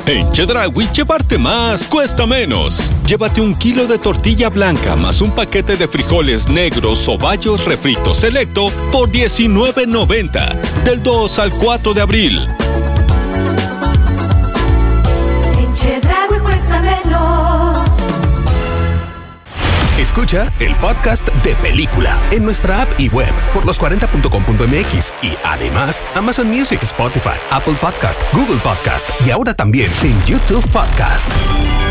En Chedraui, llevarte más cuesta menos. Llévate 1 kilo de tortilla blanca más un paquete de frijoles negros o bayos refritos selecto por $19.90. Del 2 al 4 de abril. En Chedraui cuesta menos. Escucha el podcast de Película en nuestra app y web por los40.com.mx y además Amazon Music, Spotify, Apple Podcast, Google Podcast y ahora también en YouTube Podcast.